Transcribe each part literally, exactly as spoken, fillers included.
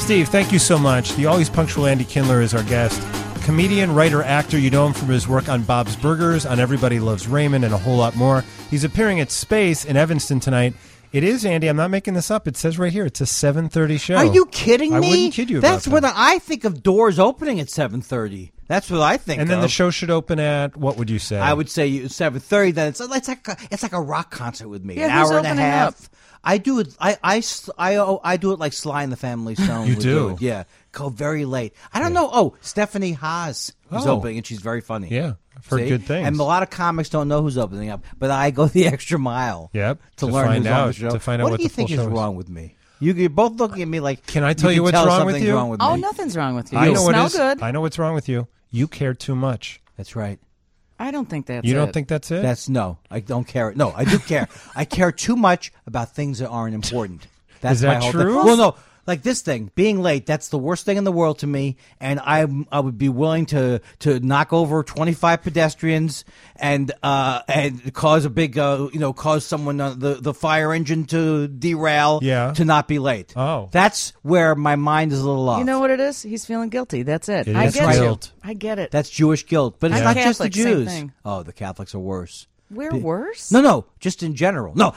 Steve, thank you so much. The always punctual Andy Kindler is our guest. Comedian, writer, actor. You know him from his work on Bob's Burgers, on Everybody Loves Raymond, and a whole lot more. He's appearing at Space in Evanston tonight. It is, Andy. I'm not making this up. It says right here. It's a seven thirty show. Are you kidding me? I wouldn't kid you That's about when I think of doors opening at seven thirty. That's what I think And then of. the show should open at, what would you say? I would say you- seven thirty. Then it's, it's, like a, it's like a rock concert with me. Yeah, An who's hour and a opening half. up? I do it. I, I, s- I, oh, I do it like Sly and the Family Stone. You would do? it. Yeah. Go very late. I don't know. Oh, Stephanie Haas is Oh. opening, and she's very funny. Yeah, I've heard See? good things. And a lot of comics don't know who's opening up, but I go the extra mile. Yep, To, to learn find who's on out- the show. to find out what, what do you the full think is show is. wrong with me? You, you're both looking at me like. Can I tell you, can what's tell wrong with something's you? Wrong with Oh, me. nothing's wrong with you. I You know what smell is. good. I know what's wrong with you. You care too much. That's right. I don't think that's You don't it. think that's it? That's no. I don't care. No, I do care. I care too much about things that aren't important. That's Is that my whole true? Thing. Well, no. Like this thing, being late, that's the worst thing in the world to me, and I I would be willing to to knock over twenty-five pedestrians and uh and cause a big uh you know cause someone uh, the the fire engine to derail Yeah. to not be late. Oh. That's where my mind is a little off. You know what it is? He's feeling guilty. That's it. It I is get guilt. it. I get it. That's Jewish guilt, but it's I'm not just the Catholic, same Jews. thing. Oh, the Catholics are worse. We're Be- worse? No, no, just in general. No.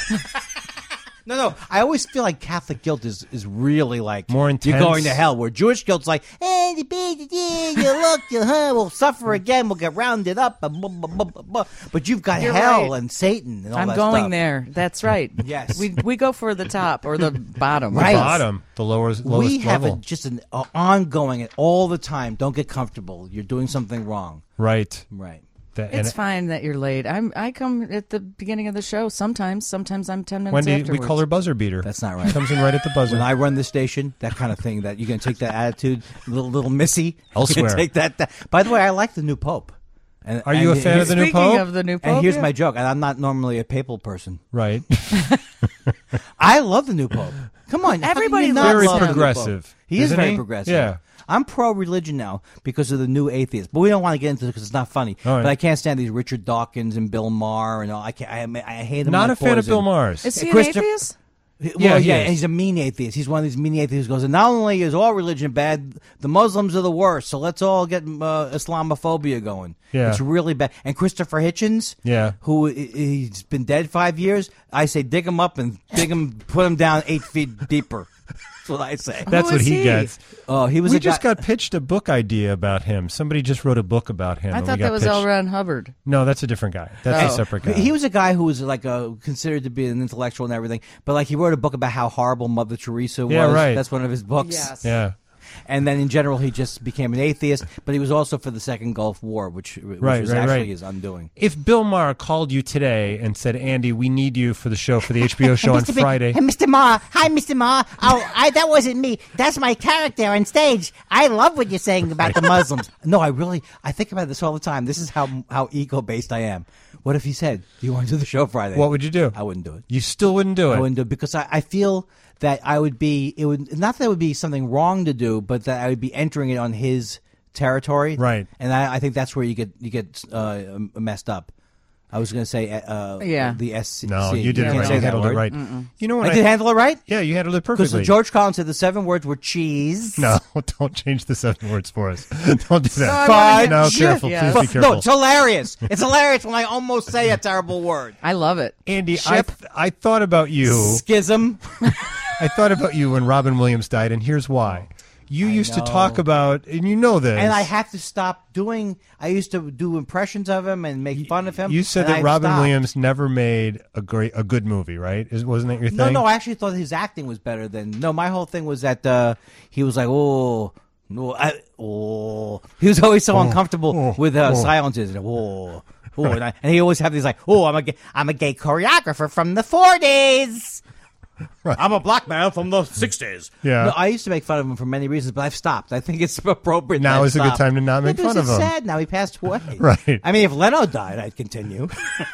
No, no. I always feel like Catholic guilt is, is really like More you're intense. going to hell. Where Jewish guilt's like, hey, the baby, yeah, you look, you huh, we'll suffer again, we'll get rounded up, uh, blah, blah, blah, blah, blah. But you've got You're hell right. and Satan and all I'm that going stuff. there. That's right. Yes. We we go for the top or the bottom. Right. Bottom, the lowest, lowest We have a, level. just an uh, ongoing all the time. Don't get comfortable. You're doing something wrong. Right. Right. That- It's and fine that you're late. I'm. I come at the beginning of the show. Sometimes. Sometimes I'm ten minutes Wendy, we afterwards. call her buzzer beater. That's not right. Comes in right at the buzzer. When I run the station, that kind of thing, that you're going to take that attitude, little little missy. Elsewhere. You can take that, that. By the way, I like the new pope. And, Are you and a fan of the new Speaking pope? of the new And pope, here's yeah. my joke, and I'm not normally a papal person. Right. I love the new pope. Come on, how can Everybody you not loves Very love the new progressive, pope? He is isn't very he? progressive. Yeah. I'm pro-religion now because of the new atheists, but we don't want to get into it because it's not funny. All right. But I can't stand these Richard Dawkins and Bill Maher and all. I can't. I, I hate them. Not like a fan of poison. Bill Maher's. Is he an Christo- atheist? Well, Yeah, yeah, he is. and he's a mean atheist. He's one of these mean atheists who goes, and not only is all religion bad, the Muslims are the worst, so let's all get uh, Islamophobia going. Yeah. It's really bad. And Christopher Hitchens, Yeah. who i- he's been dead five years, I say dig him up and dig him, put him down eight feet deeper. That's what I say. That's Who what is he, he? gets. Oh, he was We a just guy- got pitched a book idea about him. Somebody just wrote a book about him. I and thought we got that was pitched. L. Ron Hubbard. No, that's a different guy. That's Oh. a separate guy. He was a guy who was like a, considered to be an intellectual and everything, but like he wrote a book about how horrible Mother Teresa was. Yeah, right. That's one of his books. Yes. yeah. And then in general, he just became an atheist, but he was also for the Second Gulf War, which, which Right, was right, actually right. his undoing. If Bill Maher called you today and said, Andy, we need you for the show, for the H B O show on Mister B- Friday. Hey, Mister Ma. Hi, Mister Ma. Oh, I, that wasn't me. That's my character on stage. I love what you're saying about the Muslims. No, I really, I think about this all the time. This is how how ego-based I am. What if he said, do you want to do the show Friday? What would you do? I wouldn't do it. You still wouldn't do it. I wouldn't do it because I, I feel that I would be, it would, not that it would be something wrong to do, but that I would be entering it on his territory. Right. And I, I think that's where you get, you get uh, messed up. I was going to say uh, Yeah. the S C. No, you did can't it right. say You that handled it word. right. You know what I did handle it right? Yeah, you handled it Because perfectly. George Collins said the seven words were cheese. No, don't change the seven words for us. Don't do that. I wanna hear- No, Shit. careful. Yes. Please be careful. No, it's hilarious. It's hilarious when I almost say a terrible word. I love it. Andy, I, Ship. th- I thought about you. Schism. I thought about you when Robin Williams died, and here's why. You used to know. talk about, and you know this. And I had to stop doing. I used to do impressions of him and make fun of him. You said and that I Robin stopped. Williams never made a great, a good movie, right? Is, wasn't that your thing? No, no. I actually thought his acting was better than. No, my whole thing was that uh, he was like, oh, no, I, oh. He was always so uncomfortable oh, with uh, oh. silences. And, oh, oh, and, I, and he always have these like, oh, I'm a, gay, I'm a gay choreographer from the forties. I'm a black man from the sixties. Yeah. No, I used to make fun of him for many reasons, but I've stopped. I think it's appropriate. Now that I've is a good stopped. time to not make Yeah, because fun of it's him. sad now. He passed away. Right. I mean, if Leno died, I'd continue.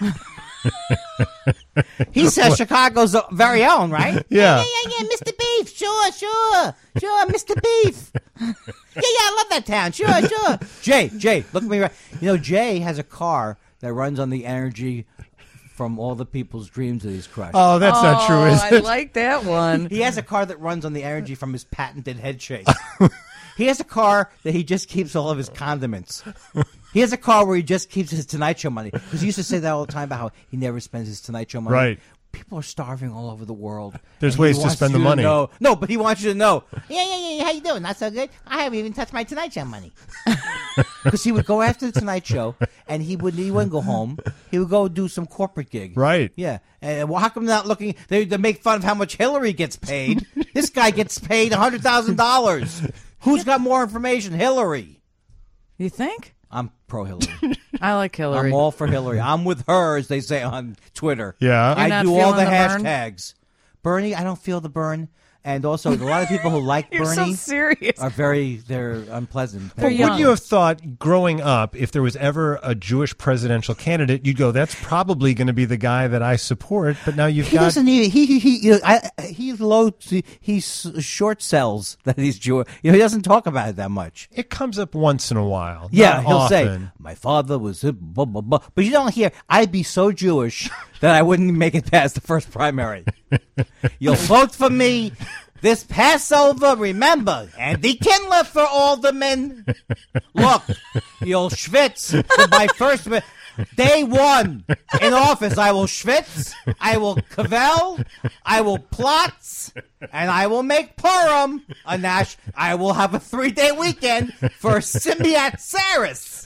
He's uh, Chicago's very own, right? Yeah. Yeah, yeah, yeah, Mister Beef. Sure, sure, sure, Mister Beef. Yeah, yeah, I love that town. Sure, sure. Jay, Jay, look at me right. You know, Jay has a car that runs on the energy from all the people's dreams that he's crushed. Oh, that's not true, is I it? like that one. He has a car that runs on the energy from his patented head shake. He has a car that he just keeps all of his condiments. He has a car where he just keeps his Tonight Show money. Because he used to say that all the time about how he never spends his Tonight Show money. Right. People are starving all over the world. There's and he ways to wants spend you the money. know- No, but he wants you to know. Yeah, yeah, yeah. How you doing? Not so good. I haven't even touched my Tonight Show money. Because he would go after the Tonight Show, and he would he wouldn't go home. He would go do some corporate gig. Right. Yeah. And well, how come they're not looking? They, they make fun of how much Hillary gets paid. This guy gets paid one hundred thousand dollars. Who's got more information? Hillary. You think? I'm pro Hillary. I like Hillary. I'm all for Hillary. I'm with her, as they say on Twitter. Yeah. You're I not do all feeling the, the burn? hashtags. Bernie, I don't feel the burn. And also, a lot of people who like You're so Bernie serious. are very, they're unpleasant. They're But young. would you have thought, growing up, if there was ever a Jewish presidential candidate, you'd go, "That's probably going to be the guy that I support." But now you've He got doesn't even. He he he. You know, I, he's low. He short sells that he's Jewish. You know, he doesn't talk about it that much. it comes up once in a while. Yeah, not he'll often. say, "My father was," blah, blah, blah. But you don't hear. I'd be so Jewish that I wouldn't make it past the first primary. You'll vote for me this Passover. Remember, Andy Kindler for alderman. Look, you'll schwitz for my first. Day one in office, I will schwitz, I will cavell, I will plot, and I will make Purim a Nash. I will have a three-day weekend for Simbiat Saris.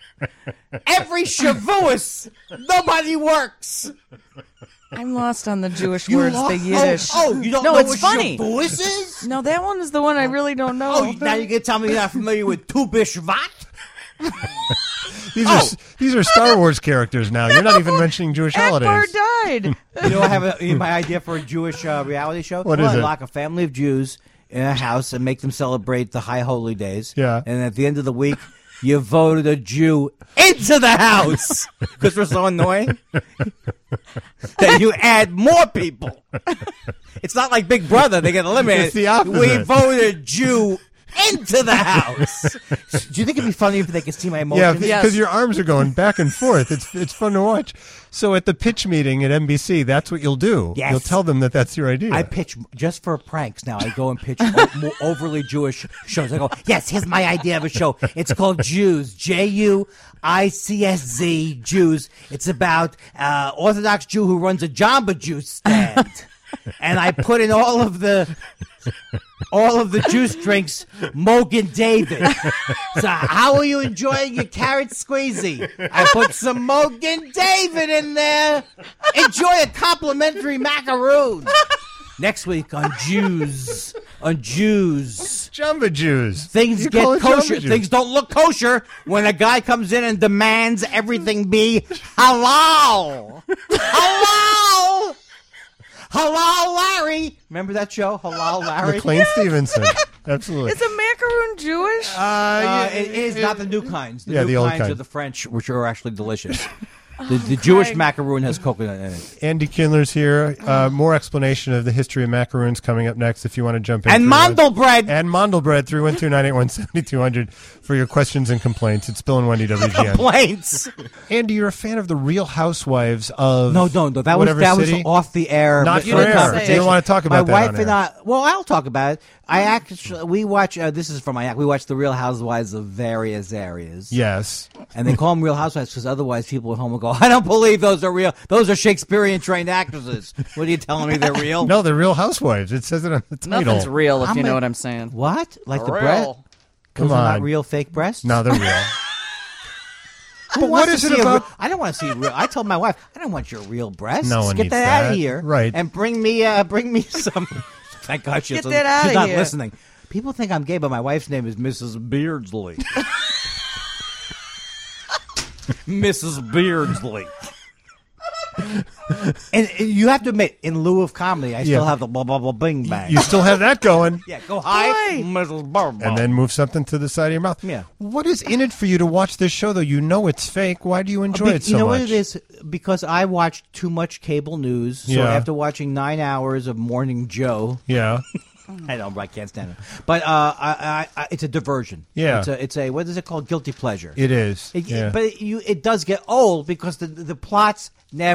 Every Shavuos, nobody works. I'm lost on the Jewish You words, lo- the Yiddish. Oh, oh, you don't no, know it's what funny. Shavuos is? No, that one is the one I really don't know. Oh, now you're going to tell me you're not familiar with Tu B'Shvat? These Oh. are these are Star Wars characters now. You're not even mentioning Jewish Akbar holidays. died. You know, I have a, my idea for a Jewish uh, reality show. What well, is I it? lock a family of Jews in a house and make them celebrate the high holy days. Yeah. And at the end of the week, you voted a Jew into the house because we're so annoying. Then you add more people. It's not like Big Brother; they get eliminated. It's the opposite. We voted a Jew into the house. Do you think it'd be funny if they could see my Yeah, emotions? because Yes. your arms are going back and forth. It's it's fun to watch. So at the pitch meeting at N B C, that's what you'll do. Yes. You'll tell them that that's your idea. I pitch just for pranks now. I go and pitch o- more overly Jewish shows. I go, yes, here's my idea of a show. It's called Jews, J U I C S Z, Jews. It's about uh, Orthodox Jew who runs a Jamba Juice stand. And I put in all of the all of the juice drinks, Mogan David. So how are you enjoying your carrot squeezy? I put some Mogan David in there. Enjoy a complimentary macaroon. Next week on Jews, on Jews. Jamba Jews. Things You get call it kosher. Jamba Juice. Things don't look kosher when a guy comes in and demands everything be halal. Halal. Halal Larry. Remember that show, Halal Larry? McLean Stevenson. Absolutely. Is a macaroon Jewish? Uh, it is not the new kinds. The Yeah, new the old kinds kind. are the French, which are actually delicious. The, the Jewish Craig. macaroon has coconut in it. Andy Kindler's here. Uh, more explanation of the history of macaroons coming up next if you want to jump in. And three one- mandelbread. And Mondelbread, three one two, nine eight one, seven two zero zero for your questions and complaints. It's Bill and Wendy W G N. Complaints. Andy, you're a fan of the Real Housewives of No, no, no. That was whatever that city? was off the air. Not You for didn't air. say You it. don't want to talk about My that wife on and air. I. Well, I'll talk about it. I actually we watch. Uh, this is from my. We watch the Real Housewives of various areas. Yes. And they call them Real Housewives because otherwise people at home will go, I don't believe those are real. Those are Shakespearean trained actresses. What are you telling me they're real? No, they're Real Housewives. It says it on the title. Nothing's real, if I'm you know a- what I'm saying. What? Like the Real. breast? Come Those are not on. real fake breasts? No, they're real. Who But wants what is to it see a about- real- I don't want to see real. I told my wife, I don't want your real breasts. No one Get needs that, out that. of here. Right. And bring me, uh, bring me some. Thank God she's, Get that outta she's not here. listening. People think I'm gay, but my wife's name is Missus Beardsley. Missus Beardsley. and, and you have to admit, in lieu of comedy, I still Yeah. have the blah blah blah bing bang. You still have that going. yeah, go hi, Boy. Missus Beardsley. And then move something to the side of your mouth. Yeah. What is in it for you to watch this show, though? You know it's fake. Why do you enjoy Be- it so you know much? what it is? Because I watch too much cable news. So Yeah. after watching nine hours of Morning Joe, Yeah. I don't, I can't stand it. But uh, I, I, I, it's a diversion. Yeah. it's a, it's a what is it called? Guilty pleasure. It is. It, yeah. But it, you, it does get old because the the plots never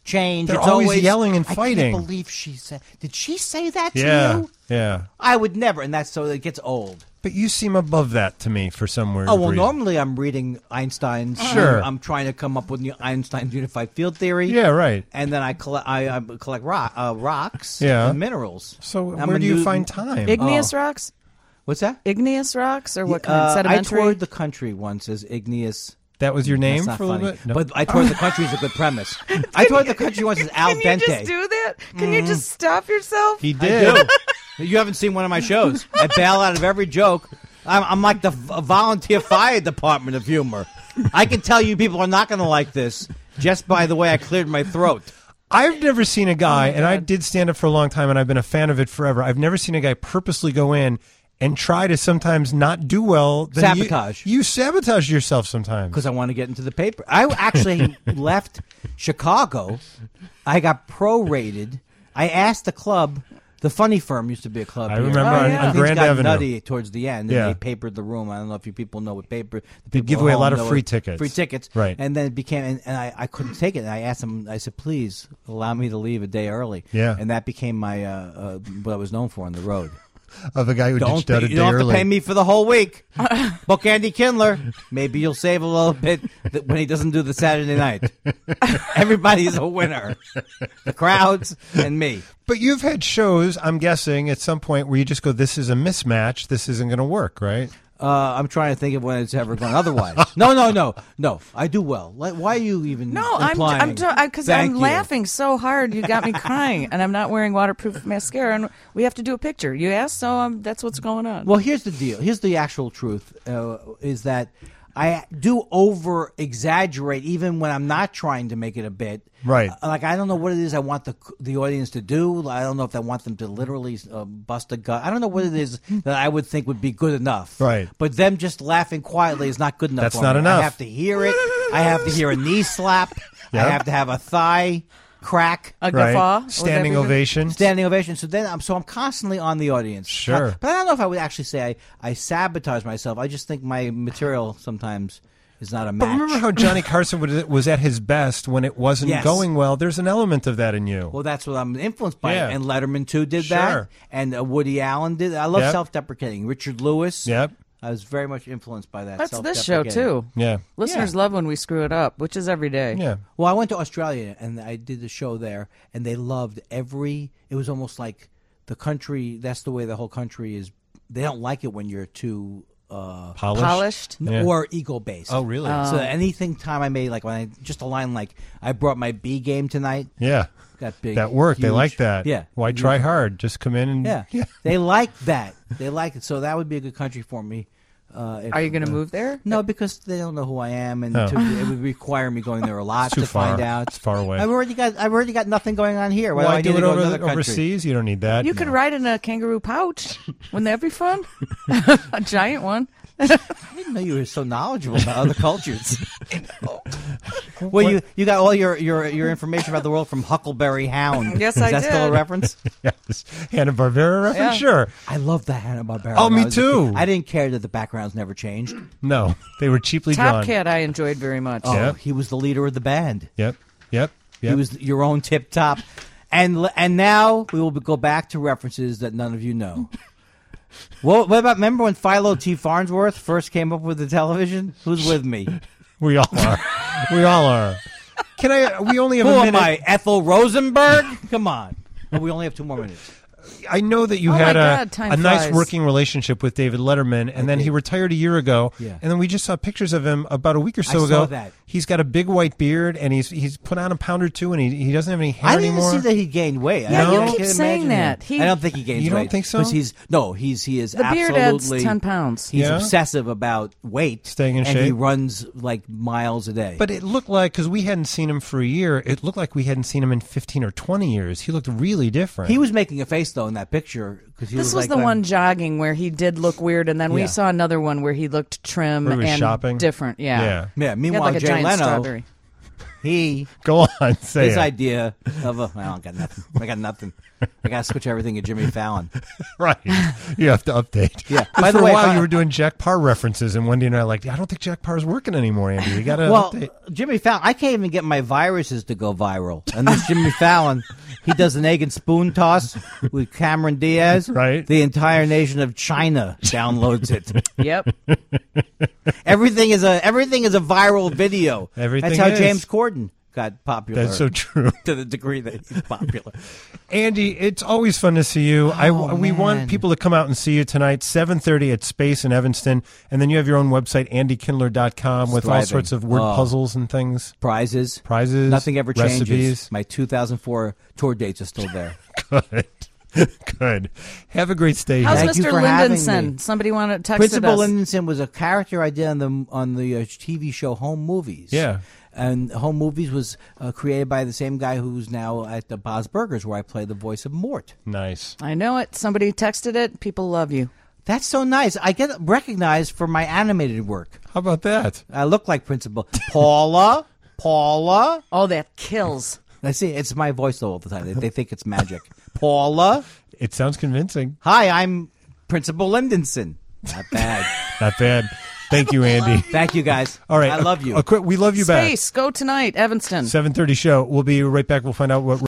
change. They're it's always yelling and I fighting. can't believe she said. Did she say that to Yeah, you? yeah. I would never, and that's so it gets old. But you seem above that to me for some weird Oh well, reason. normally I'm reading Einstein's. Sure. I'm, I'm trying to come up with new Einstein's unified field theory. Yeah, right. And then I collect. I, I collect rock, uh, rocks. Yeah. And minerals. So I'm where a do you new- find time? Igneous Oh. rocks? What's that? Igneous rocks or what kind? Uh, I Sedimentary? toured the country once as igneous. that was your name That's not for a little funny. bit? No. But I toured the country is a good premise. I toured the country once as Al Can Dente. you just do that? Can you just stop yourself? he I did. do. You haven't seen one of my shows. I bail out of every joke. I'm, I'm like the v- volunteer fire department of humor. I can tell you people are not going to like this just by the way I cleared my throat. I've never seen a guy, Oh, and I did stand up for a long time, and I've been a fan of it forever. I've never seen a guy purposely go in and try to sometimes not do well. Then you- Sabotage. You, sabotage yourself sometimes. Because I want to get into the paper. I actually left Chicago. I got prorated. I asked the club. The Funny Firm used to be a club. I here. remember Oh, on, yeah. on Things Grand got Avenue. nutty towards the end, and Yeah. they papered the room. I don't know if you people know what paper. The They people give at away a home lot of know free it. tickets. Free tickets, Right. And then it became, and, and I, I couldn't take it. And I asked them. I said, "Please allow me to leave a day early." Yeah. and that became my uh, uh, what I was known for on the road. Of a guy who Don't ditched out a you day don't have early. to pay me for the whole week. Book Andy Kindler. Maybe you'll save a little bit th- when he doesn't do the Saturday night. Everybody's a winner. The crowds and me. But you've had shows, I'm guessing, at some point where you just go, this is a mismatch. This isn't going to work, right? Uh, I'm trying to think of when it's ever gone otherwise. No, no, no, no. I do well. Like, why are you even? No, I'm implying? I'm because Thank I'm you. laughing so hard. You got me crying, and I'm not wearing waterproof mascara, and we have to do a picture. You asked, so um, that's what's going on. Well, here's the deal. Here's the actual truth: uh, is that I do over exaggerate even when I'm not trying to make it a bit. Right. Uh, like I don't know what it is I want the the audience to do. I don't know if I want them to literally uh, bust a gut. I don't know what it is that I would think would be good enough. Right. But them just laughing quietly is not good enough. That's for not me. enough. I have to hear it. I have to hear a knee slap. Yep. I have to have a thigh crack. a Right. guffaw, with Standing everything? ovation. Standing ovation. So then I'm so I'm constantly on the audience. Sure. Uh, but I don't know if I would actually say I, I sabotage myself. I just think my material sometimes is not a match. But remember how Johnny Carson was- was at his best when it wasn't Yes. going well? There's an element of that in you. Well, that's what I'm influenced by. Yeah. And Letterman too did Sure. that. And uh, Woody Allen did. I love Yep. self-deprecating. Richard Lewis. Yep. I was very much influenced by that. That's this show self-deprecating. too. Yeah. Listeners Yeah. love when we screw it up, which is every day. Yeah. Well, I went to Australia and I did the show there, and they loved every. It was almost like the country. That's the way the whole country is. They don't like it when you're too. Uh, Polished. Polished. Yeah. Or ego based. Oh, really? So anything time I made, like when I just a line like I brought my B game tonight. Yeah. Got big. That worked. They huge. like that. Yeah. Why try hard? Just come in and Yeah. They like that. They like it. So that would be a good country for me. Uh, if, Are you going to uh, move there? No, because they don't know who I am, and Oh. to, it would require me going there a lot It's too to far. find out. It's far away. I've already got. I've already got nothing going on here. Why Why do I do need it to go over to another country? overseas? You don't need that. You could ride in a kangaroo pouch. Wouldn't that be fun? A giant one. I didn't know you were so knowledgeable about other cultures. Well, you you got all your, your, your information about the world from Huckleberry Hound. Yes, Is I that still a did. reference? Yes. Hanna-Barbera reference? Yeah. Sure. I love the Hanna-Barbera. Oh, when me I was a too. kid. I didn't care that the backgrounds never changed. No. They were cheaply Top drawn. Cat I enjoyed very much. Oh, Yep. he was the leader of the band. Yep. Yep. Yep. He was your own tip top. And l- and now we will go back to references that none of you know. What, what about, remember when Philo T. Farnsworth first came up with the television? Who's with me? We all are. We all are. Can I? We only have Who a am minute. I, Ethel Rosenberg? Come on. Well, we only have two more minutes. I know that you Oh had my a, God, time a nice flies. working relationship with David Letterman, and then he retired a year ago. Yeah. And then we just saw pictures of him about a week or so I ago. saw that. He's got a big white beard, and he's he's put on a pound or two, and he he doesn't have any hair I didn't anymore. see that he gained weight. Yeah, I, you I keep can't saying imagine that. him. He- I don't think he gains You don't weight. think so? Because he's, no, he's, he is The beard adds absolutely. ten pounds. He's Yeah? obsessive about weight. Staying in and he shape? runs like miles a day. But it looked like, because we hadn't seen him for a year, it looked like we hadn't seen him in fifteen or twenty years. He looked really different. he was making a face, though, in that picture. Cause he This was, was like, the um, one jogging where he did look weird, and then we Yeah. saw another one where he looked trim Where he was and shopping? different. Yeah. Yeah. Yeah, He had meanwhile, like a Jay giant Leno. strawberry. he Go on, say his it. idea of a I don't got nothing. I got nothing. I got to switch everything to Jimmy Fallon. Right. You have to update. Yeah. 'Cause By the for way, a while, if I- you were doing Jack Parr references, and Wendy and I are like, I don't think Jack Parr's working anymore, Andy. You got to Well, update. Jimmy Fallon, I can't even get my viruses to go viral. And this Jimmy Fallon, he does an egg and spoon toss with Cameron Diaz. Right. The entire nation of China downloads it. Yep. Everything is a everything is a viral video. Everything That's how is. James Corden got popular. That's so true. To the degree that he's popular. Andy, it's always fun to see you. I, Oh, we want man. people to come out and see you tonight, seven thirty at Space in Evanston. And then you have your own website, andy kindler dot com, with all Thriving. sorts of word Oh. puzzles and things. Prizes. Prizes. Nothing ever changes. recipes. My two thousand four tour dates are still there. Good. Good. Have a great stay How's here. Thank you Mister for having Lindenson? me. Somebody want to text Principal us. Lindenson was a character I did on the on the uh, T V show Home Movies. Yeah. And Home Movies was uh, created by the same guy who's now at the Bob's Burgers, where I play the voice of Mort. Nice. I know it. Somebody texted it. People love you. That's so nice. I get recognized for my animated work. How about that? I look like Principal Paula. Paula. Oh, that kills. I see. It's my voice though all the time. They, they think it's magic. Paula. It sounds convincing. Hi, I'm Principal Lindenson. Not bad. Not bad. Thank you, Andy. Thank you, guys. All right. I love you. A, a quick, we love you back. Space. Go tonight, Evanston. seven thirty show. We'll be right back. We'll find out what